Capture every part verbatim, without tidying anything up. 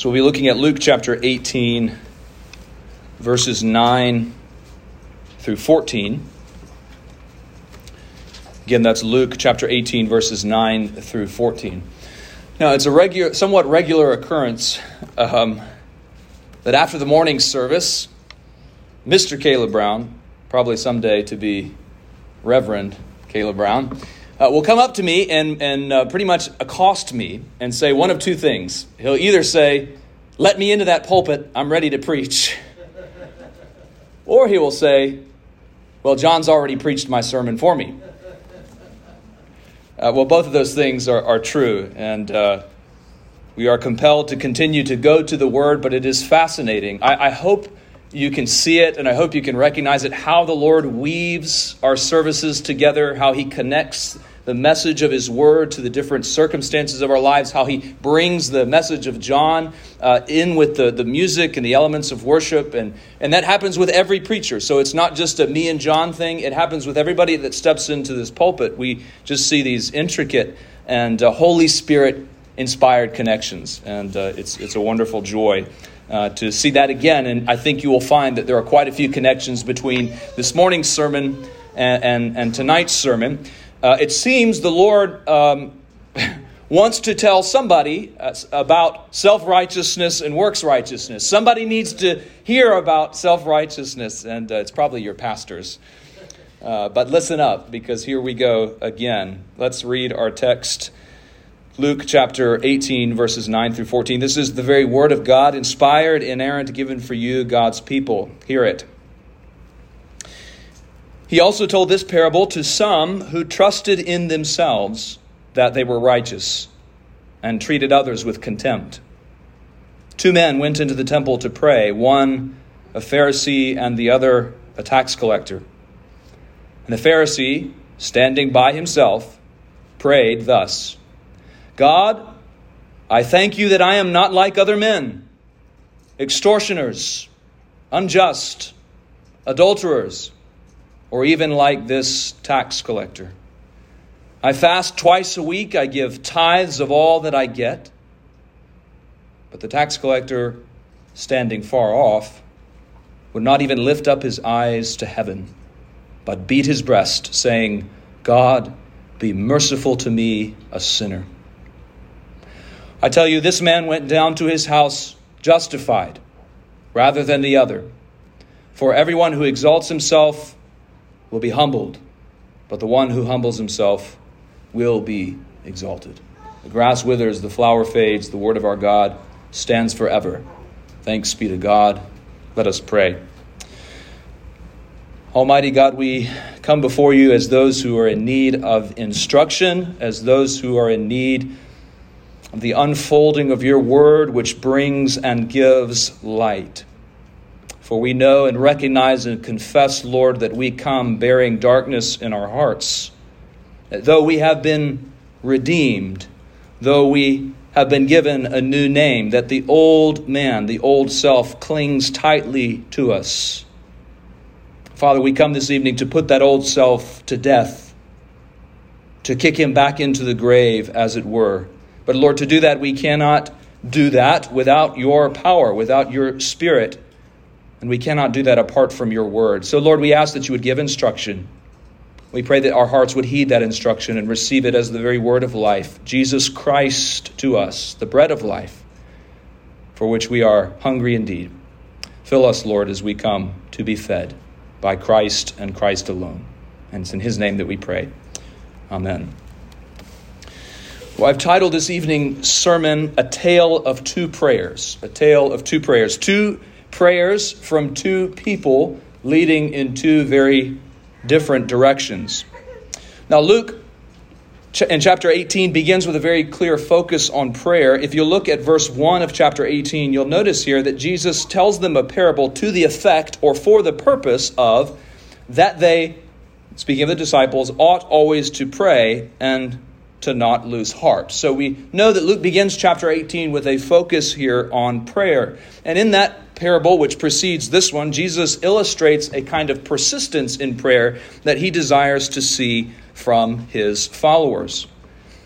So we'll be looking at Luke chapter eighteen, verses nine through fourteen. Again, that's Luke chapter eighteen, verses nine through fourteen. Now, it's a regular, somewhat regular occurrence um, that after the morning service, Mister Caleb Brown, probably someday to be Reverend Caleb Brown, uh, will come up to me and, and uh, pretty much accost me and say one of two things. He'll either say, "Let me into that pulpit, I'm ready to preach." Or he will say, "Well, John's already preached my sermon for me." Uh, well, both of those things are, are true, and uh, we are compelled to continue to go to the Word, but it is fascinating. I, I hope you can see it, and I hope you can recognize it, how the Lord weaves our services together, how He connects the message of His Word to the different circumstances of our lives, how He brings the message of John uh, in with the, the music and the elements of worship. And, and that happens with every preacher. So it's not just a me and John thing. It happens with everybody that steps into this pulpit. We just see these intricate and uh, Holy Spirit inspired connections. And uh, it's, it's a wonderful joy uh, to see that again. And I think you will find that there are quite a few connections between this morning's sermon and, and, and tonight's sermon. Uh, it seems the Lord um, wants to tell somebody uh, about self-righteousness and works righteousness. Somebody needs to hear about self-righteousness, and uh, it's probably your pastors. Uh, but listen up, because here we go again. Let's read our text, Luke chapter eighteen, verses nine through fourteen. This is the very word of God, inspired, inerrant, given for you, God's people. Hear it. He also told this parable to some who trusted in themselves that they were righteous and treated others with contempt. Two men went into the temple to pray, one a Pharisee and the other a tax collector. And the Pharisee, standing by himself, prayed thus: "God, I thank you that I am not like other men, extortioners, unjust, adulterers, or even like this tax collector. I fast twice a week. I give tithes of all that I get." But the tax collector, standing far off, would not even lift up his eyes to heaven, but beat his breast, saying, "God, be merciful to me, a sinner." I tell you, this man went down to his house justified rather than the other. For everyone who exalts himself will be humbled, but the one who humbles himself will be exalted. The grass withers, the flower fades, the word of our God stands forever. Thanks be to God. Let us pray. Almighty God, we come before you as those who are in need of instruction, as those who are in need of the unfolding of your word, which brings and gives light. For we know and recognize and confess, Lord, that we come bearing darkness in our hearts. That though we have been redeemed, though we have been given a new name, that the old man, the old self, clings tightly to us. Father, we come this evening to put that old self to death, to kick him back into the grave, as it were. But Lord, to do that, we cannot do that without your power, without your Spirit. And we cannot do that apart from your word. So, Lord, we ask that you would give instruction. We pray that our hearts would heed that instruction and receive it as the very word of life. Jesus Christ to us, the bread of life, for which we are hungry indeed. Fill us, Lord, as we come to be fed by Christ and Christ alone. And it's in his name that we pray. Amen. Well, I've titled this evening's sermon, A Tale of Two Prayers. A Tale of Two Prayers. Two prayers from two people leading in two very different directions. Now, Luke in chapter eighteen begins with a very clear focus on prayer. If you look at verse one of chapter eighteen, you'll notice here that Jesus tells them a parable to the effect or for the purpose of that they, speaking of the disciples, ought always to pray and to not lose heart. So we know that Luke begins chapter eighteen with a focus here on prayer. And in that parable, which precedes this one, Jesus illustrates a kind of persistence in prayer that he desires to see from his followers.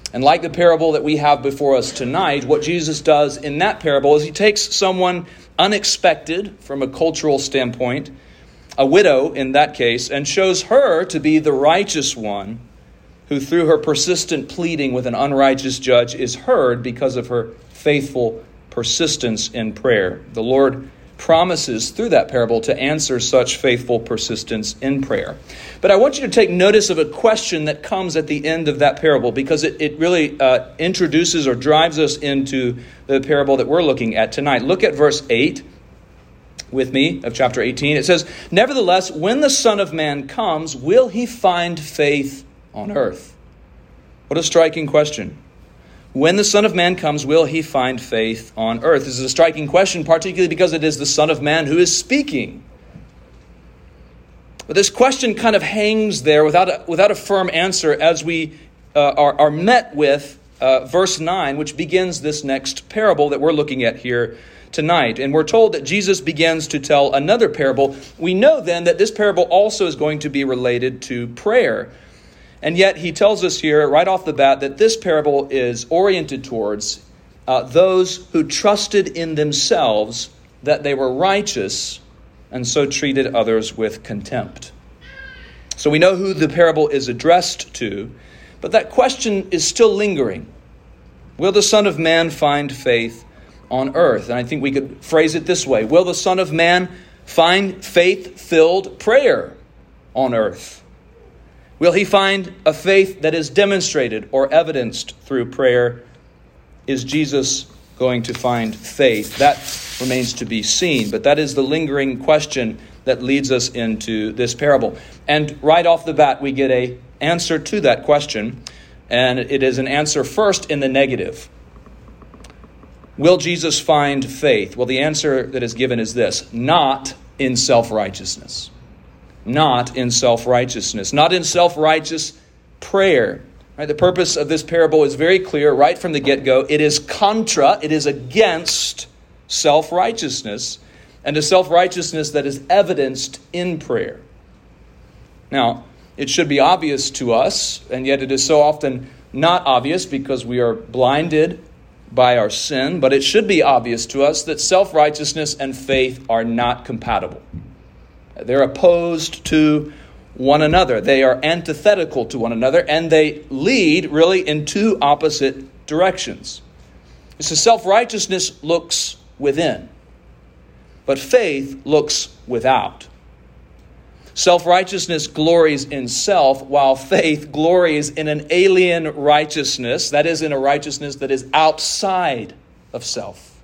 And like the parable that we have before us tonight, what Jesus does in that parable is he takes someone unexpected from a cultural standpoint, a widow in that case, and shows her to be the righteous one who through her persistent pleading with an unrighteous judge is heard because of her faithful persistence in prayer. The Lord promises through that parable to answer such faithful persistence in prayer. But I want you to take notice of a question that comes at the end of that parable, because it, it really uh, introduces or drives us into the parable that we're looking at tonight. Look at verse eight with me of chapter eighteen. It says, "Nevertheless, when the Son of Man comes, will he find faith on earth?" What a striking question. When the Son of Man comes, will he find faith on earth? This is a striking question, particularly because it is the Son of Man who is speaking. But this question kind of hangs there without a, without a firm answer as we uh, are, are met with uh, verse nine, which begins this next parable that we're looking at here tonight. And we're told that Jesus begins to tell another parable. We know then that this parable also is going to be related to prayer. And yet he tells us here right off the bat that this parable is oriented towards uh, those who trusted in themselves that they were righteous and so treated others with contempt. So we know who the parable is addressed to, but that question is still lingering. Will the Son of Man find faith on earth? And I think we could phrase it this way. Will the Son of Man find faith-filled prayer on earth? Will he find a faith that is demonstrated or evidenced through prayer? Is Jesus going to find faith? That remains to be seen, but that is the lingering question that leads us into this parable. And right off the bat, we get an answer to that question, and it is an answer first in the negative. Will Jesus find faith? Well, the answer that is given is this: not in self-righteousness. Not in self-righteousness. Not in self-righteous prayer. Right? The purpose of this parable is very clear right from the get-go. It is contra, it is against self-righteousness, and a self-righteousness that is evidenced in prayer. Now, it should be obvious to us, and yet it is so often not obvious because we are blinded by our sin, but it should be obvious to us that self-righteousness and faith are not compatible. They're opposed to one another. They are antithetical to one another, and they lead really in two opposite directions. So self-righteousness looks within, but faith looks without. Self-righteousness glories in self, while faith glories in an alien righteousness, that is, in a righteousness that is outside of self.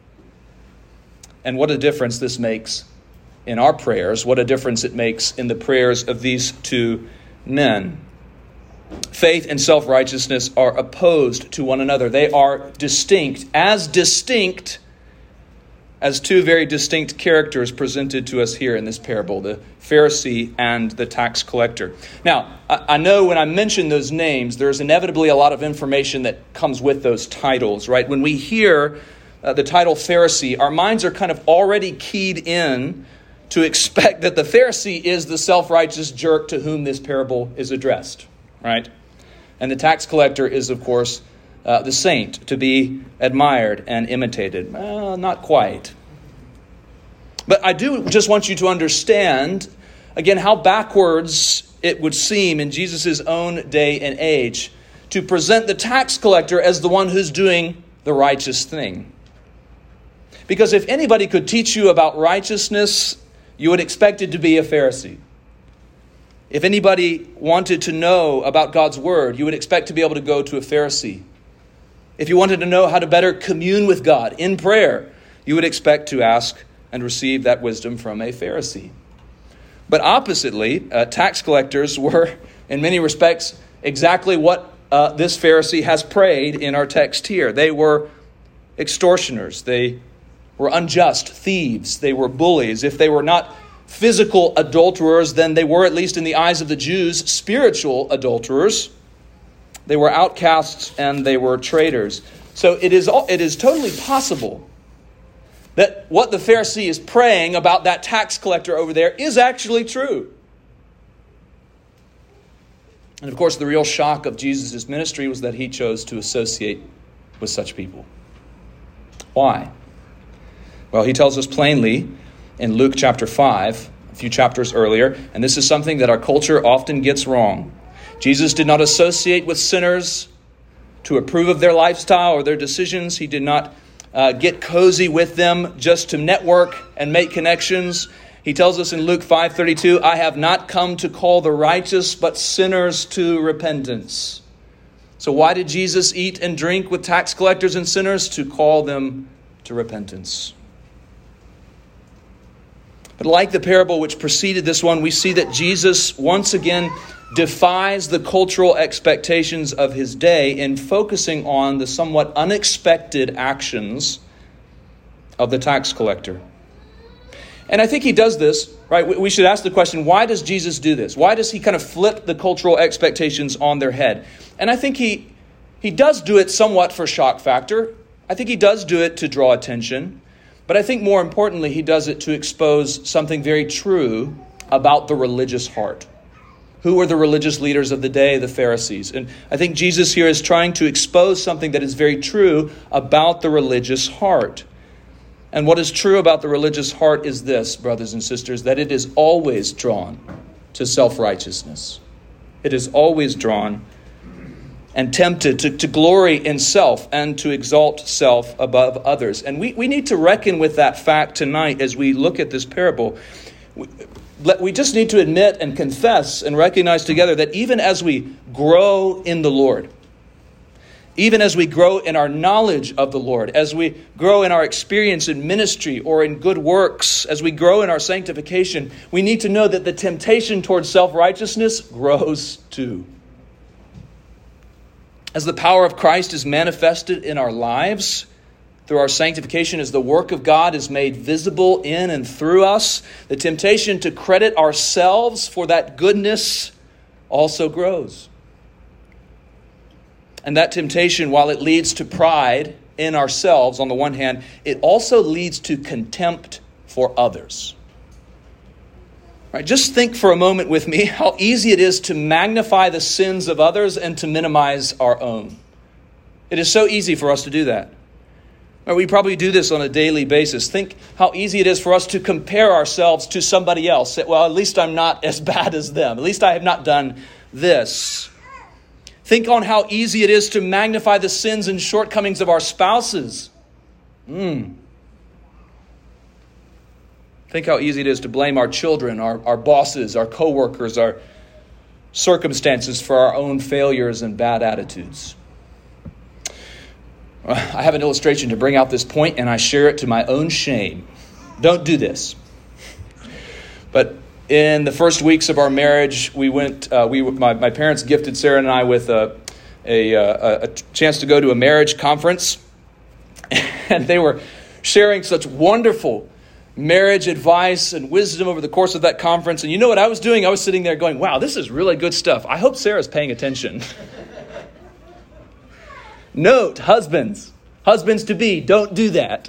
And what a difference this makes in our prayers, what a difference it makes in the prayers of these two men. Faith and self-righteousness are opposed to one another. They are distinct, as distinct as two very distinct characters presented to us here in this parable, the Pharisee and the tax collector. Now, I know when I mention those names, there's inevitably a lot of information that comes with those titles, right? When we hear uh, the title Pharisee, our minds are kind of already keyed in to expect that the Pharisee is the self-righteous jerk to whom this parable is addressed, right? And the tax collector is, of course, uh, the saint to be admired and imitated. Well, not quite. But I do just want you to understand, again, how backwards it would seem in Jesus' own day and age to present the tax collector as the one who's doing the righteous thing. Because if anybody could teach you about righteousness, you would expect it to be a Pharisee. If anybody wanted to know about God's word, you would expect to be able to go to a Pharisee. If you wanted to know how to better commune with God in prayer, you would expect to ask and receive that wisdom from a Pharisee. But oppositely, uh, tax collectors were, in many respects, exactly what uh, this Pharisee has prayed in our text here. They were extortioners. They were unjust, thieves. They were bullies. If they were not physical adulterers, then they were, at least in the eyes of the Jews, spiritual adulterers. They were outcasts and they were traitors. So it is it is totally possible that what the Pharisee is praying about that tax collector over there is actually true. And of course, the real shock of Jesus' ministry was that he chose to associate with such people. Why? Well, he tells us plainly in Luke chapter five, a few chapters earlier, and this is something that our culture often gets wrong. Jesus did not associate with sinners to approve of their lifestyle or their decisions. He did not uh, get cozy with them just to network and make connections. He tells us in Luke five thirty-two, I have not come to call the righteous, but sinners to repentance. So why did Jesus eat and drink with tax collectors and sinners? To call them to repentance. But like the parable which preceded this one, we see that Jesus once again defies the cultural expectations of his day in focusing on the somewhat unexpected actions of the tax collector. And I think he does this, right? We should ask the question, why does Jesus do this? Why does he kind of flip the cultural expectations on their head? And I think he he does do it somewhat for shock factor. I think he does do it to draw attention. But I think more importantly, he does it to expose something very true about the religious heart. Who were the religious leaders of the day? The Pharisees. And I think Jesus here is trying to expose something that is very true about the religious heart. And what is true about the religious heart is this, brothers and sisters, that it is always drawn to self-righteousness. It is always drawn and tempted to, to glory in self and to exalt self above others. And we, we need to reckon with that fact tonight as we look at this parable. We, we just need to admit and confess and recognize together that even as we grow in the Lord, even as we grow in our knowledge of the Lord, as we grow in our experience in ministry or in good works, as we grow in our sanctification, we need to know that the temptation towards self-righteousness grows too. As the power of Christ is manifested in our lives through our sanctification, as the work of God is made visible in and through us, the temptation to credit ourselves for that goodness also grows. And that temptation, while it leads to pride in ourselves on the one hand, it also leads to contempt for others. Right, just think for a moment with me how easy it is to magnify the sins of others and to minimize our own. It is so easy for us to do that. Right, we probably do this on a daily basis. Think how easy it is for us to compare ourselves to somebody else. Say, well, at least I'm not as bad as them. At least I have not done this. Think on how easy it is to magnify the sins and shortcomings of our spouses. Hmm. Think how easy it is to blame our children, our, our bosses, our coworkers, our circumstances for our own failures and bad attitudes. I have an illustration to bring out this point, and I share it to my own shame. Don't do this. But in the first weeks of our marriage, we went. Uh, we my, my parents gifted Sarah and I with a, a, a, a chance to go to a marriage conference, and they were sharing such wonderful marriage advice and wisdom over the course of that conference. And you know what I was doing? I was sitting there going, wow, this is really good stuff. I hope Sarah's paying attention. Note, husbands, husbands to be, don't do that.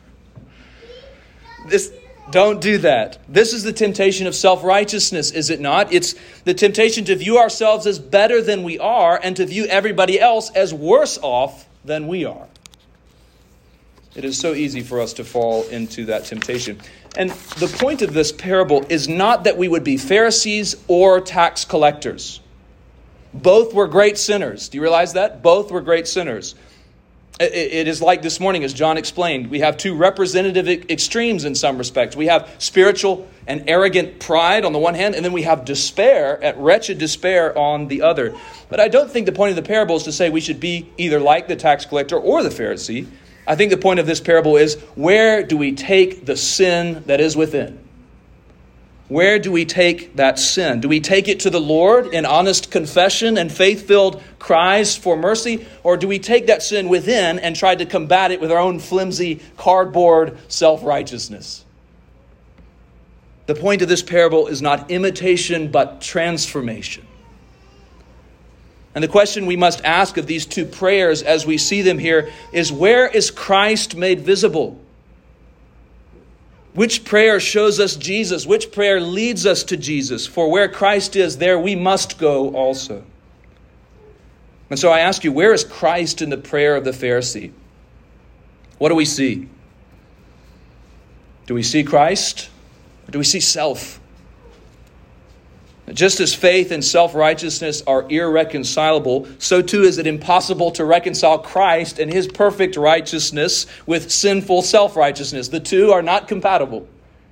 This, don't do that. This is the temptation of self-righteousness, is it not? It's the temptation to view ourselves as better than we are and to view everybody else as worse off than we are. It is so easy for us to fall into that temptation. And the point of this parable is not that we would be Pharisees or tax collectors. Both were great sinners. Do you realize that? Both were great sinners. It is like this morning, as John explained, we have two representative extremes in some respects. We have spiritual and arrogant pride on the one hand, and then we have despair, at wretched despair on the other. But I don't think the point of the parable is to say we should be either like the tax collector or the Pharisee. I think the point of this parable is, where do we take the sin that is within? Where do we take that sin? Do we take it to the Lord in honest confession and faith-filled cries for mercy? Or do we take that sin within and try to combat it with our own flimsy, cardboard self-righteousness? The point of this parable is not imitation, but transformation. And the question we must ask of these two prayers as we see them here is, where is Christ made visible? Which prayer shows us Jesus? Which prayer leads us to Jesus? For where Christ is, there we must go also. And so I ask you, where is Christ in the prayer of the Pharisee? What do we see? Do we see Christ? Or do we see self? Just as faith and self-righteousness are irreconcilable, so too is it impossible to reconcile Christ and his perfect righteousness with sinful self-righteousness. The two are not compatible.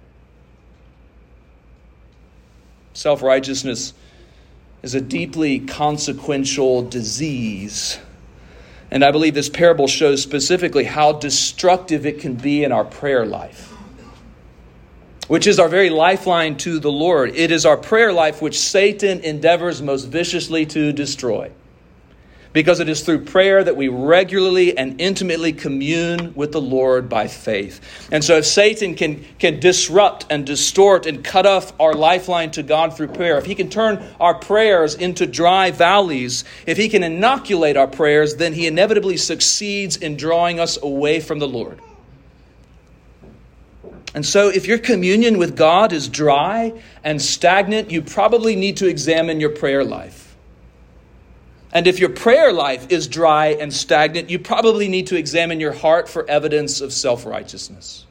Self-righteousness is a deeply consequential disease. And I believe this parable shows specifically how destructive it can be in our prayer life, which is our very lifeline to the Lord. It is our prayer life which Satan endeavors most viciously to destroy, because it is through prayer that we regularly and intimately commune with the Lord by faith. And so if Satan can, can disrupt and distort and cut off our lifeline to God through prayer, if he can turn our prayers into dry valleys, if he can inoculate our prayers, then he inevitably succeeds in drawing us away from the Lord. And so if your communion with God is dry and stagnant, you probably need to examine your prayer life. And if your prayer life is dry and stagnant, you probably need to examine your heart for evidence of self-righteousness.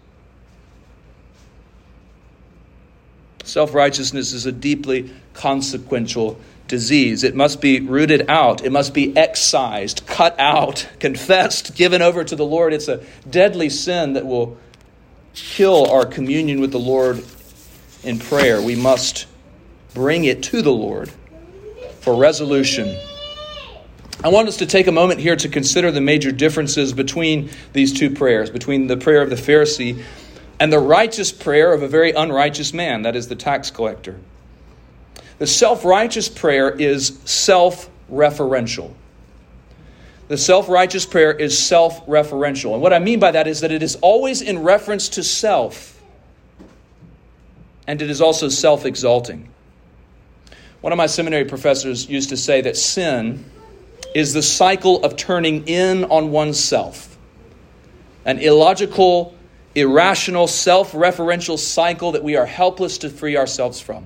Self-righteousness is a deeply consequential disease. It must be rooted out. It must be excised, cut out, confessed, given over to the Lord. It's a deadly sin that will kill our communion with the Lord in prayer. We must bring it to the Lord for resolution. I want us to take a moment here to consider the major differences between these two prayers, between the prayer of the Pharisee and the righteous prayer of a very unrighteous man, that is the tax collector. The self-righteous prayer is self-referential. The self-righteous prayer is self-referential. And what I mean by that is that it is always in reference to self. And it is also self-exalting. One of my seminary professors used to say that sin is the cycle of turning in on oneself. An illogical, irrational, self-referential cycle that we are helpless to free ourselves from.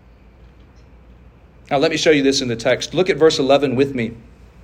Now let me show you this in the text. Look at verse eleven with me.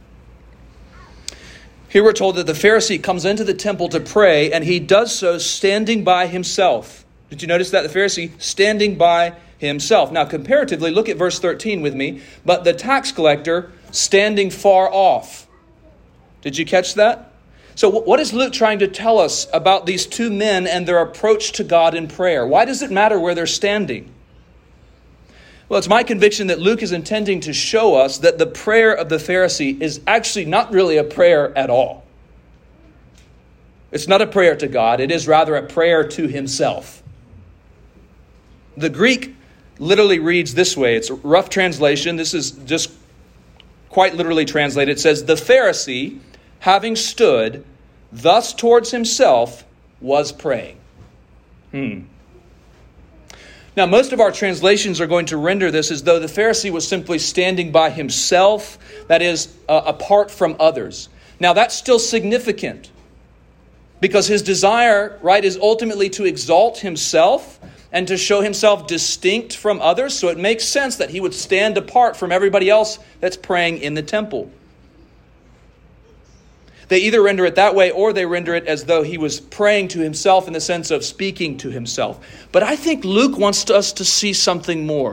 Here we're told that the Pharisee comes into the temple to pray, and he does so standing by himself. Did you notice that? The Pharisee standing by himself. Now comparatively, look at verse thirteen with me. But the tax collector standing far off. Did you catch that? So what is Luke trying to tell us about these two men and their approach to God in prayer? Why does it matter where they're standing? Well, it's my conviction that Luke is intending to show us that the prayer of the Pharisee is actually not really a prayer at all. It's not a prayer to God. It is rather a prayer to himself. The Greek literally reads this way. It's a rough translation. This is just quite literally translated. It says, the Pharisee, having stood thus towards himself, was praying. Hmm. Now, most of our translations are going to render this as though the Pharisee was simply standing by himself, that is, uh, apart from others. Now, that's still significant because his desire, right, is ultimately to exalt himself and to show himself distinct from others. So it makes sense that he would stand apart from everybody else that's praying in the temple. They either render it that way or they render it as though he was praying to himself in the sense of speaking to himself. But I think Luke wants us to see something more.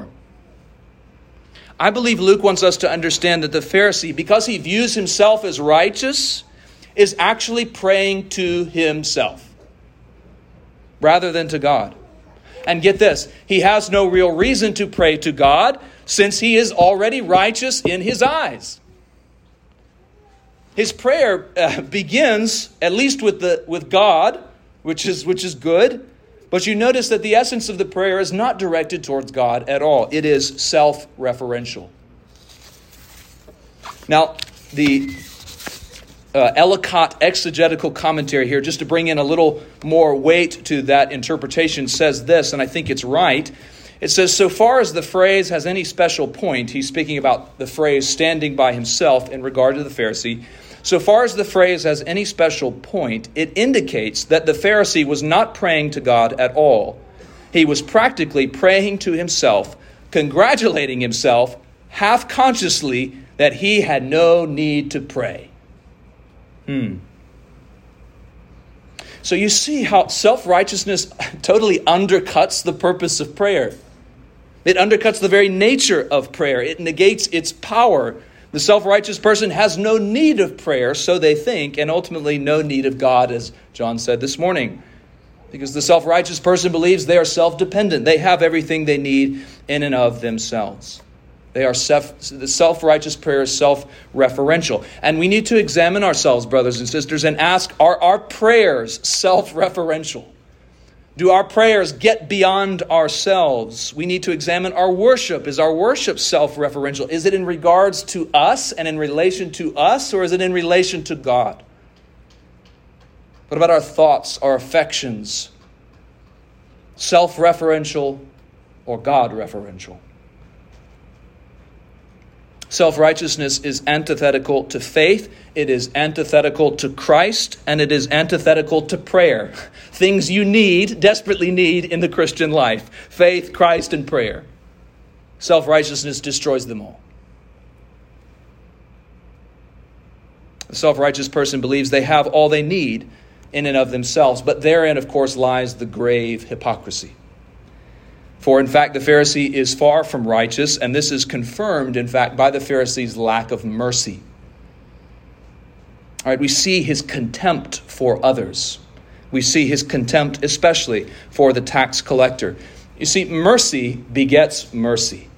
I believe Luke wants us to understand that the Pharisee, because he views himself as righteous, is actually praying to himself rather than to God. And get this, he has no real reason to pray to God since he is already righteous in his eyes. His prayer uh, begins at least with the with God, which is which is good, but you notice that the essence of the prayer is not directed towards God at all. It is self-referential. Now, the Uh, Ellicott exegetical commentary here, just to bring in a little more weight to that interpretation, says this, and I think it's right. It says, so far as the phrase has any special point, he's speaking about the phrase standing by himself in regard to the Pharisee. So far as the phrase has any special point, it indicates that the Pharisee was not praying to God at all. He was practically praying to himself, congratulating himself half consciously that he had no need to pray. Hmm. So you see how self-righteousness totally undercuts the purpose of prayer. It undercuts the very nature of prayer. It negates its power. The self-righteous person has no need of prayer, so they think, and ultimately no need of God, as John said this morning. Because the self-righteous person believes they are self-dependent. They have everything they need in and of themselves. They are self, the self-righteous prayer is self-referential. And we need to examine ourselves, brothers and sisters, and ask, are our prayers self-referential? Do our prayers get beyond ourselves? We need to examine our worship. Is our worship self-referential? Is it in regards to us and in relation to us, or is it in relation to God? What about our thoughts, our affections? Self-referential or God-referential? Self-righteousness is antithetical to faith, it is antithetical to Christ, and it is antithetical to prayer. Things you need, desperately need in the Christian life. Faith, Christ, and prayer. Self-righteousness destroys them all. The self-righteous person believes they have all they need in and of themselves, but therein, of course, lies the grave hypocrisy. For in fact, the Pharisee is far from righteous, and this is confirmed, in fact, by the Pharisee's lack of mercy. All right, we see his contempt for others. We see his contempt especially for the tax collector. You see, mercy begets mercy.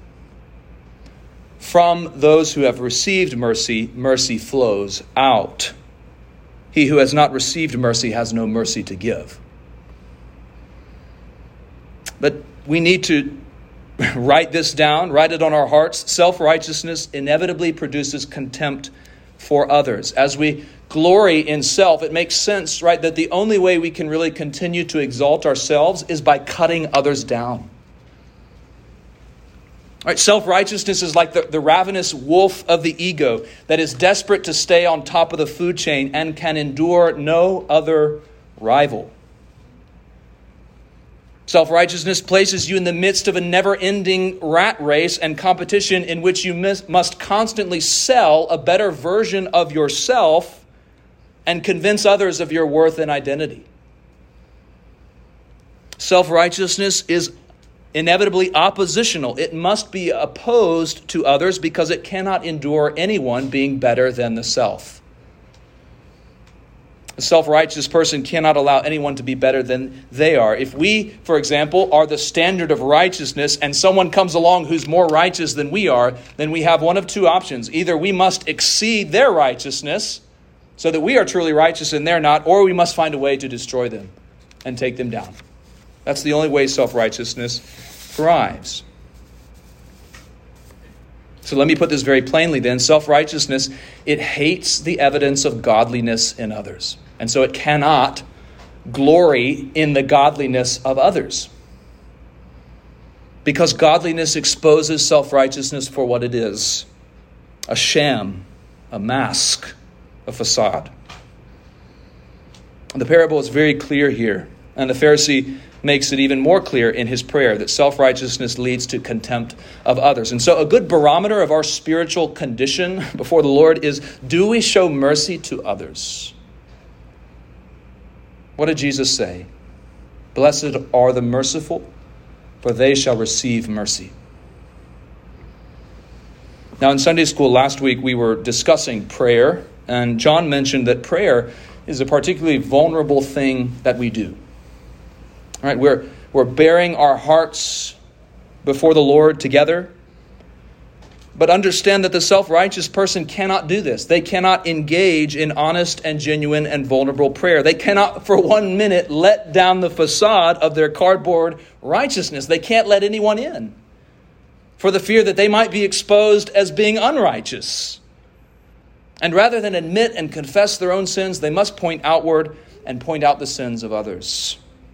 From those who have received mercy, mercy flows out. He who has not received mercy has no mercy to give. But we need to write this down, write it on our hearts. Self-righteousness inevitably produces contempt for others. As we glory in self, it makes sense, right, that the only way we can really continue to exalt ourselves is by cutting others down. All right, self-righteousness is like the, the ravenous wolf of the ego that is desperate to stay on top of the food chain and can endure no other rival. Self-righteousness places you in the midst of a never-ending rat race and competition in which you mis- must constantly sell a better version of yourself and convince others of your worth and identity. Self-righteousness is inevitably oppositional. It must be opposed to others because it cannot endure anyone being better than the self. A self-righteous person cannot allow anyone to be better than they are. If we, for example, are the standard of righteousness and someone comes along who's more righteous than we are, then we have one of two options. Either we must exceed their righteousness so that we are truly righteous and they're not, or we must find a way to destroy them and take them down. That's the only way self-righteousness thrives. So let me put this very plainly then. Self-righteousness, it hates the evidence of godliness in others. And so it cannot glory in the godliness of others. Because godliness exposes self-righteousness for what it is. A sham, a mask, a facade. The parable is very clear here. And the Pharisee makes it even more clear in his prayer that self-righteousness leads to contempt of others. And so a good barometer of our spiritual condition before the Lord is, do we show mercy to others? What did Jesus say? Blessed are the merciful, for they shall receive mercy. Now in Sunday school last week, we were discussing prayer, and John mentioned that prayer is a particularly vulnerable thing that we do. All right, we're, we're bearing our hearts before the Lord together. But understand that the self-righteous person cannot do this. They cannot engage in honest and genuine and vulnerable prayer. They cannot for one minute let down the facade of their cardboard righteousness. They can't let anyone in for the fear that they might be exposed as being unrighteous. And rather than admit and confess their own sins, they must point outward and point out the sins of others.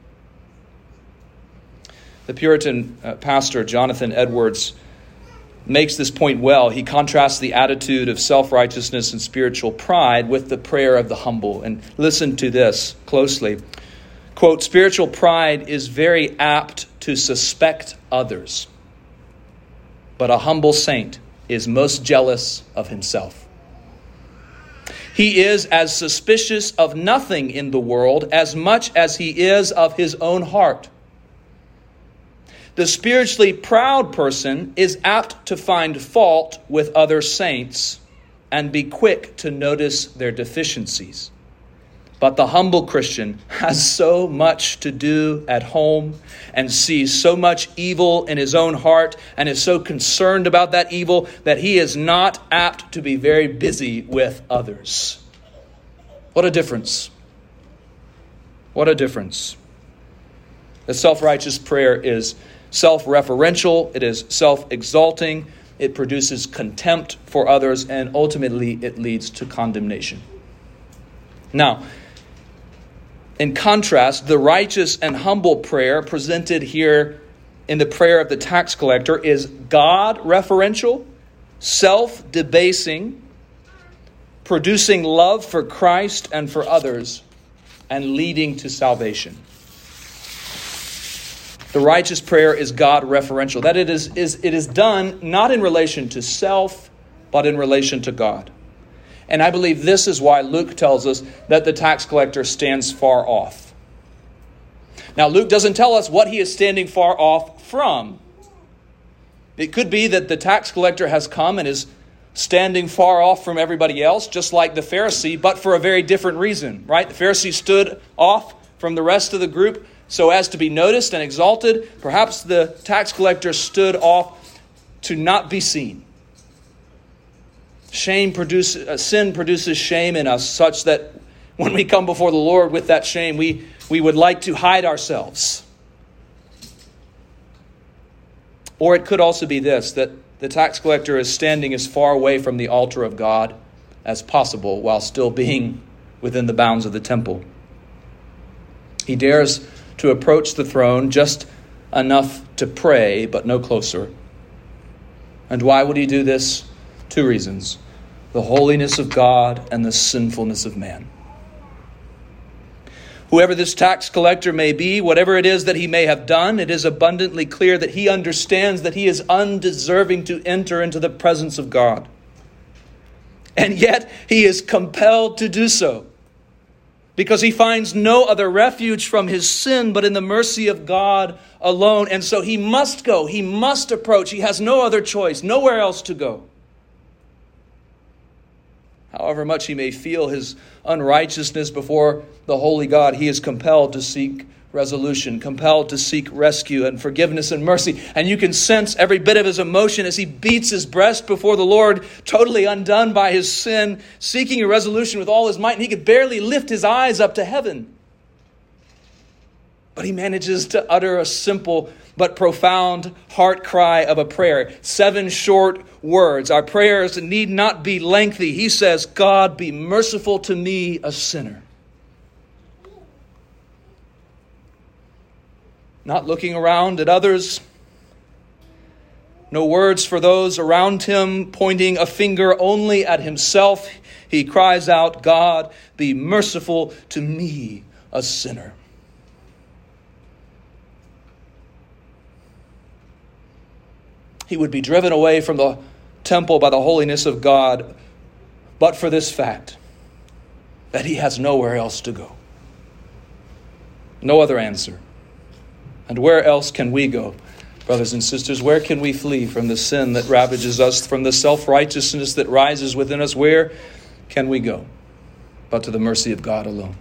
The Puritan uh, pastor, Jonathan Edwards, makes this point well. He contrasts the attitude of self-righteousness and spiritual pride with the prayer of the humble. And listen to this closely. Quote, spiritual pride is very apt to suspect others, but a humble saint is most jealous of himself. He is as suspicious of nothing in the world as much as he is of his own heart. The spiritually proud person is apt to find fault with other saints and be quick to notice their deficiencies. But the humble Christian has so much to do at home and sees so much evil in his own heart and is so concerned about that evil that he is not apt to be very busy with others. What a difference. What a difference. The self-righteous prayer is self-referential, it is self-exalting, it produces contempt for others, and ultimately it leads to condemnation. Now, in contrast, the righteous and humble prayer presented here in the prayer of the tax collector is God-referential, self-debasing, producing love for Christ and for others, and leading to salvation. The righteous prayer is God-referential. That it is, is, it is done not in relation to self, but in relation to God. And I believe this is why Luke tells us that the tax collector stands far off. Now, Luke doesn't tell us what he is standing far off from. It could be that the tax collector has come and is standing far off from everybody else, just like the Pharisee, but for a very different reason, right? The Pharisee stood off from the rest of the group so as to be noticed and exalted. Perhaps the tax collector stood off to not be seen. Shame produces, uh, sin produces shame in us such that when we come before the Lord with that shame, we, we would like to hide ourselves. Or it could also be this, that the tax collector is standing as far away from the altar of God as possible while still being within the bounds of the temple. He dares to approach the throne just enough to pray, but no closer. And why would he do this? Two reasons: the holiness of God and the sinfulness of man. Whoever this tax collector may be, whatever it is that he may have done, it is abundantly clear that he understands that he is undeserving to enter into the presence of God. And yet he is compelled to do so, because he finds no other refuge from his sin but in the mercy of God alone. And so he must go. He must approach. He has no other choice, nowhere else to go. However much he may feel his unrighteousness before the holy God, he is compelled to seek resolution, compelled to seek rescue and forgiveness and mercy. And you can sense every bit of his emotion as he beats his breast before the Lord, totally undone by his sin, seeking a resolution with all his might. And he could barely lift his eyes up to heaven. But he manages to utter a simple but profound heart cry of a prayer. Seven short words. Our prayers need not be lengthy. He says, God, be merciful to me, a sinner. Not looking around at others. No words for those around him, pointing a finger only at himself. He cries out, God, be merciful to me, a sinner. He would be driven away from the temple by the holiness of God, but for this fact, that he has nowhere else to go. No other answer. And where else can we go, brothers and sisters? Where can we flee from the sin that ravages us, from the self-righteousness that rises within us? Where can we go but to the mercy of God alone?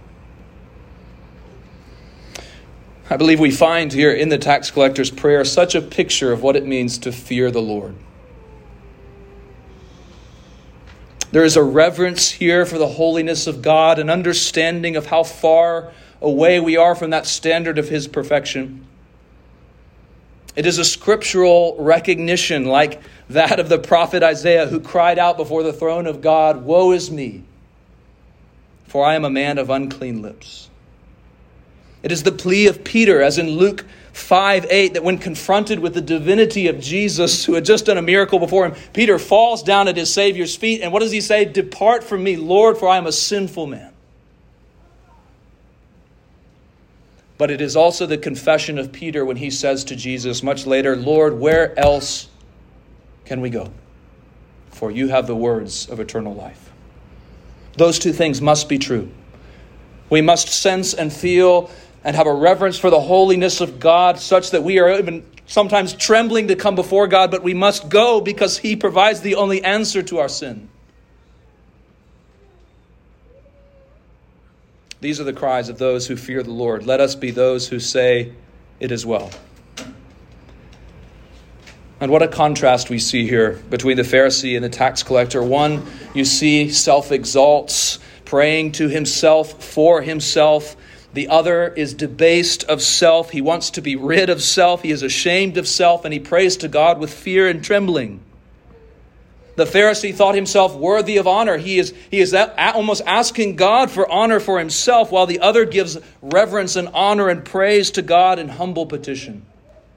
I believe we find here in the tax collector's prayer such a picture of what it means to fear the Lord. There is a reverence here for the holiness of God, an understanding of how far away we are from that standard of his perfection. It is a scriptural recognition like that of the prophet Isaiah, who cried out before the throne of God, "Woe is me, for I am a man of unclean lips." It is the plea of Peter, as in Luke five eight, that when confronted with the divinity of Jesus, who had just done a miracle before him, Peter falls down at his Savior's feet. And what does he say? "Depart from me, Lord, for I am a sinful man." But it is also the confession of Peter when he says to Jesus much later, "Lord, where else can we go?" for you have the words of eternal life. Those two things must be true. We must sense and feel and have a reverence for the holiness of God such that we are even sometimes trembling to come before God, but we must go because he provides the only answer to our sin. These are the cries of those who fear the Lord. Let us be those who say, it is well. And what a contrast we see here between the Pharisee and the tax collector. One, you see, self-exalts, praying to himself, for himself. The other is debased of self. He wants to be rid of self. He is ashamed of self, and he prays to God with fear and trembling. The Pharisee thought himself worthy of honor. He is, he is almost asking God for honor for himself, while the other gives reverence and honor and praise to God in humble petition.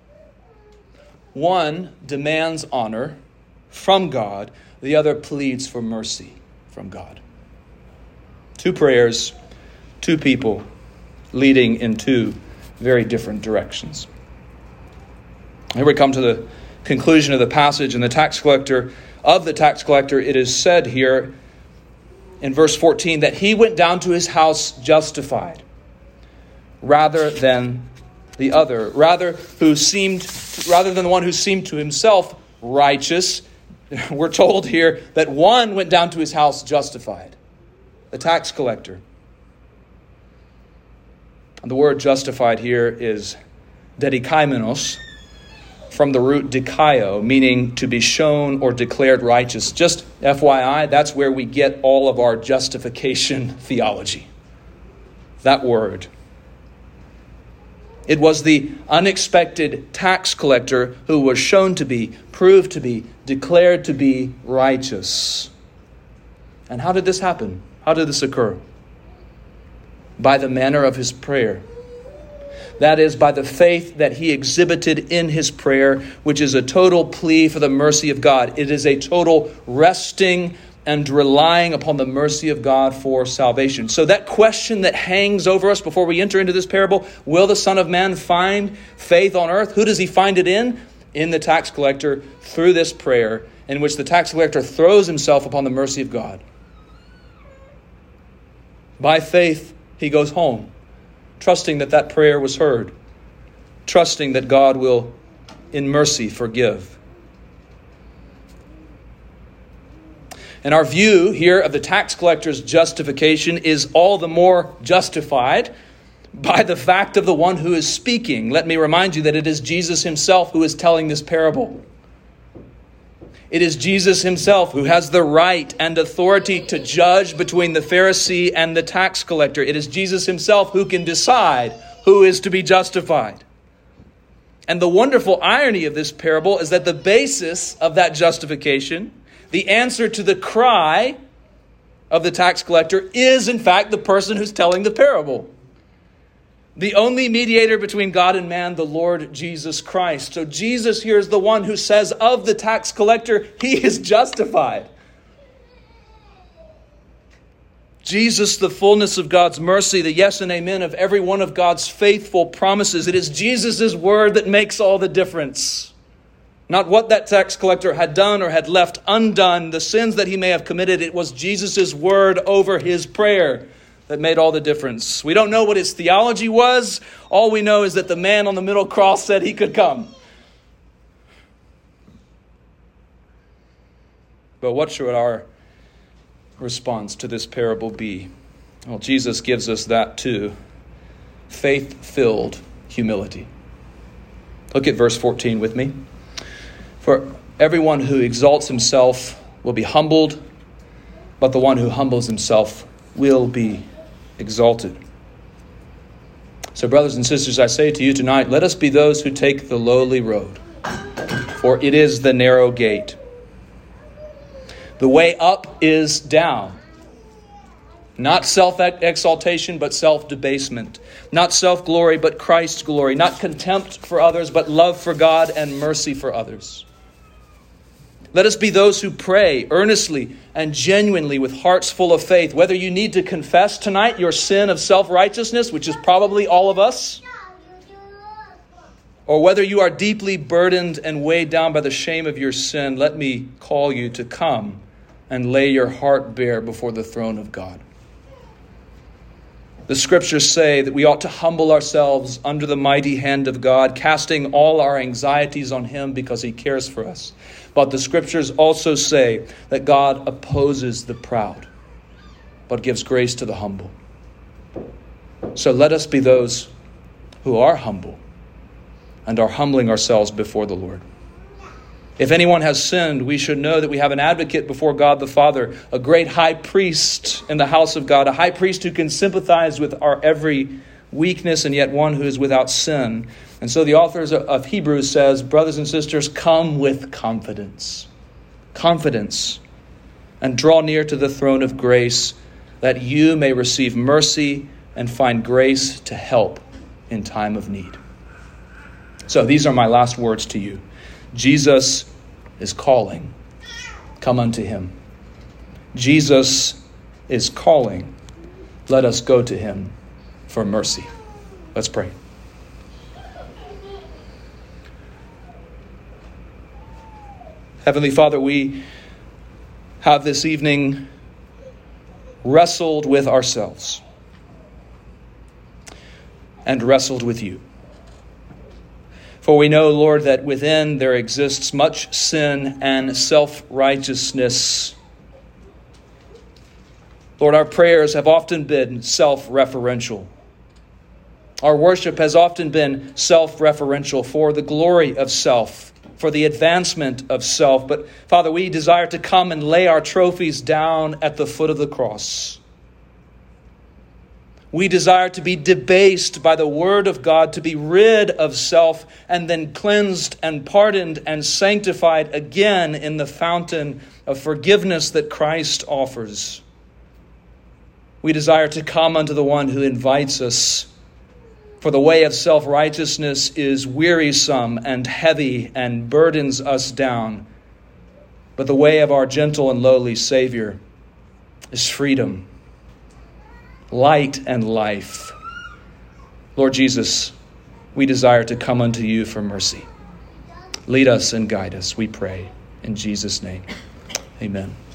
One demands honor from God. The other pleads for mercy from God. Two prayers, two people leading in two very different directions. Here we come to the conclusion of the passage, and the tax collector, of the tax collector, it is said here in verse fourteen that he went down to his house justified rather than the other, rather who seemed, rather than the one who seemed to himself righteous. We're told here that one went down to his house justified, the tax collector. And the word justified here is dedikaimenos, from the root dikaio, meaning to be shown or declared righteous. Just F Y I, that's where we get all of our justification theology. That word. It was the unexpected tax collector who was shown to be, proved to be, declared to be righteous. And how did this happen? How did this occur? By the manner of his prayer. That is, by the faith that he exhibited in his prayer, which is a total plea for the mercy of God. It is a total resting and relying upon the mercy of God for salvation. So that question that hangs over us before we enter into this parable, will the Son of Man find faith on earth? Who does he find it in? In the tax collector, through this prayer, in which the tax collector throws himself upon the mercy of God. By faith, he goes home, trusting that that prayer was heard, trusting that God will, in mercy, forgive. And our view here of the tax collector's justification is all the more justified by the fact of the one who is speaking. Let me remind you that it is Jesus himself who is telling this parable. It is Jesus himself who has the right and authority to judge between the Pharisee and the tax collector. It is Jesus himself who can decide who is to be justified. And the wonderful irony of this parable is that the basis of that justification, the answer to the cry of the tax collector, is in fact the person who's telling the parable. The only mediator between God and man, the Lord Jesus Christ. So Jesus here is the one who says of the tax collector, he is justified. Jesus, the fullness of God's mercy, the yes and amen of every one of God's faithful promises. It is Jesus' word that makes all the difference. Not what that tax collector had done or had left undone, the sins that he may have committed. It was Jesus' word over his prayer that made all the difference. We don't know what his theology was. All we know is that the man on the middle cross said he could come. But what should our response to this parable be? Well, Jesus gives us that too. Faith-filled humility. Look at verse fourteen with me. For everyone who exalts himself will be humbled, but the one who humbles himself will be exalted. So, brothers and sisters, I say to you tonight, let us be those who take the lowly road, for it is the narrow gate. The way up is down. Not self-exaltation, but self-debasement. Not self-glory, but Christ's glory. Not contempt for others, but love for God and mercy for others. Let us be those who pray earnestly and genuinely with hearts full of faith. Whether you need to confess tonight your sin of self-righteousness, which is probably all of us, or whether you are deeply burdened and weighed down by the shame of your sin, let me call you to come and lay your heart bare before the throne of God. The scriptures say that we ought to humble ourselves under the mighty hand of God, casting all our anxieties on him because he cares for us. But the scriptures also say that God opposes the proud, but gives grace to the humble. So let us be those who are humble and are humbling ourselves before the Lord. If anyone has sinned, we should know that we have an advocate before God the Father, a great high priest in the house of God, a high priest who can sympathize with our every weakness and yet one who is without sin. And so the author of Hebrews says, brothers and sisters, come with confidence. Confidence. And draw near to the throne of grace that you may receive mercy and find grace to help in time of need. So these are my last words to you. Jesus is calling. Come unto him. Jesus is calling. Let us go to him for mercy. Let's pray. Heavenly Father, we have this evening wrestled with ourselves and wrestled with you. For we know, Lord, that within there exists much sin and self-righteousness. Lord, our prayers have often been self-referential. Our worship has often been self-referential for the glory of self, for the advancement of self. But Father, we desire to come and lay our trophies down at the foot of the cross. We desire to be debased by the word of God, to be rid of self and then cleansed and pardoned and sanctified again in the fountain of forgiveness that Christ offers. We desire to come unto the one who invites us, for the way of self-righteousness is wearisome and heavy and burdens us down. But the way of our gentle and lowly Savior is freedom, light and life. Lord Jesus, we desire to come unto you for mercy. Lead us and guide us, we pray. In Jesus' name, amen.